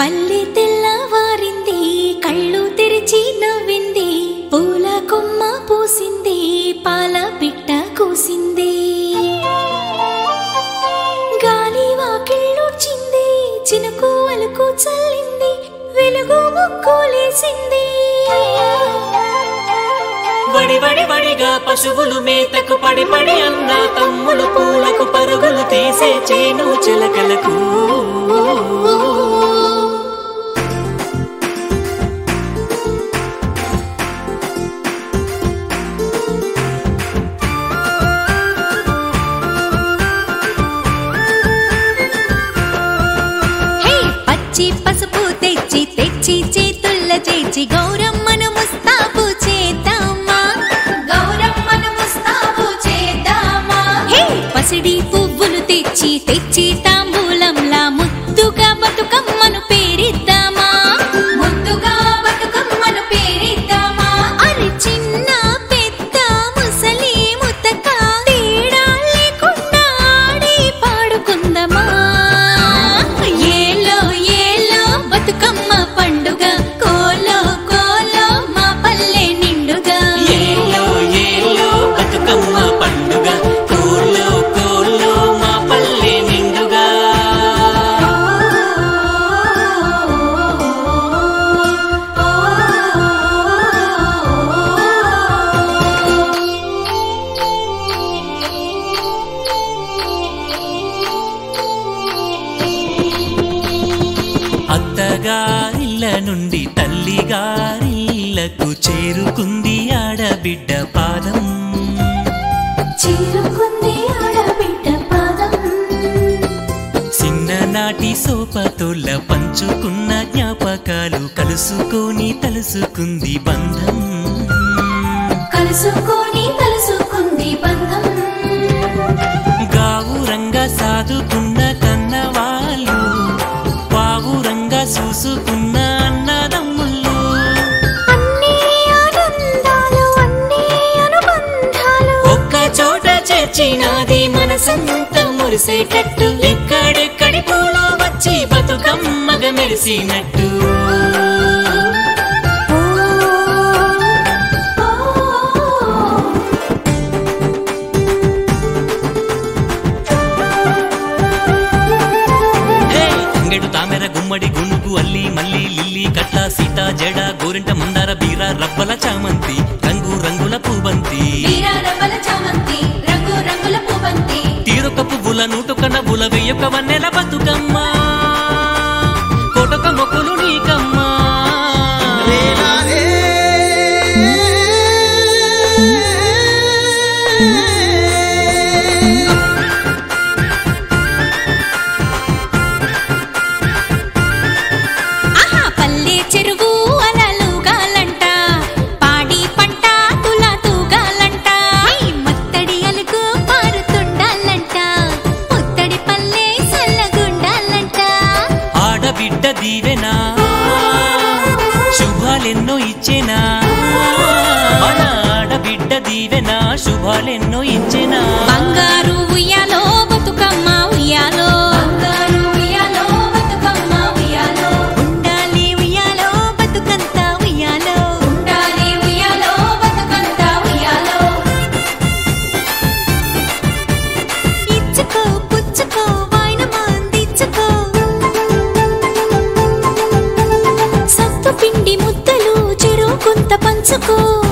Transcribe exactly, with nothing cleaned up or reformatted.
పల్లె తెల్లవారింది, కళ్ళు తెరిచి నవ్వింది, పూల కొమ్మ పూసింది, పాల పిట్ట కూసింది. గాలి వాకిళ్ళూడ్చింది, చినుకు అలుకు చల్లింది, వెలుగు ముక్కులేసింది. వడి వడి వడిగా పశువులు మేతకు పడి పడి అన్న తమ్ముడు పూలకు పరుగులు తీసే చేను చిలకలకు. పచ్చి పసుపు తెచ్చి తెచ్చి చేతుల్ల చేచి గౌరమ్మను ముస్తాబు చేద్దామా, గౌరమ్మను ముస్తాబు చేద్దామా. పసిడి పువ్వులు తెచ్చి తెచ్చి తాంబూలంలా ముద్దుగా బతుకమ్మను పేరిద్దామా, ముద్దుగా బతుకమ్మను పేరిద్దామా. అరి చిన్న పెద్ద ముసలి ముతక తేడా లేకుండా ఆడి పాడుకుందామా. బతుకమ్మ పండుగ కోలో కోలో మా పల్లె నిండుగా, ఏలో ఏలో బతుకమ్మ పండుగ కోలో కోలో మా పల్లె నిండుగా. అత్తగారిళ్ళ నుండి తల్లిగారిళ్ళకు చేరుకుంది ఆడబిడ్డ పాదం, చేరుకుంది ఆడబిడ్డ పాదం. చిన్ననాటి సోపతోళ్ళ పంచుకున్న జ్ఞాపకాలు కలుసుకొని తలుసుకుంది బంధం, కలుసుకొని తలుసుకుంది బంధం. గావురంగా సాదుకున్న కన్నవాళ్ళు, పావురంగా చూసుకున్న అన్నదమ్ముళ్ళు, అన్ని ఆనందాలు అన్ని అనుబంధాలు ఒక్క చోట చేర్చినది మనసంతా మురిసేటట్టు. ఎక్కడెక్కడి పూలు వచ్చి బతుకమ్మగా మెరిసినట్టు. తామెర గుమ్మడి గునుగు అల్లి మల్లి లిల్లీ కట్ల సీత జడ గోరింట మందార బీర రబ్బల చామంతి రంగు రంగుల పూబంతి, తీరొక పువ్వుల నూటొక నవ్వుల వెయ్యొక వన్నెల బతుకమ్మ కోటొక మొక్కులు నీకమ్మా. బిడ్డ దీవెనా శుభాలెన్నో ఇచ్చేనా, మన ఆడబిడ్డ దీవెనా శుభాలెన్నో ఇచ్చేనా. బంగారు ఉయ్యాలో బతుకమ్మ ఉయ్యాలో, బంగారు ఉయ్యాలో బతుకమ్మ ఉయ్యాలో, ఉండాలి ఉయ్యాలో బతుకంత ఉయ్యాలో, ఉండాలి ఉయ్యాలో బతుకంత ఉయ్యాలో. ఇచ్చుకో పుచ్చుకో వాయినమా అందించుకో, పిండి ముద్దలు చెరువు కొంత పంచుకో.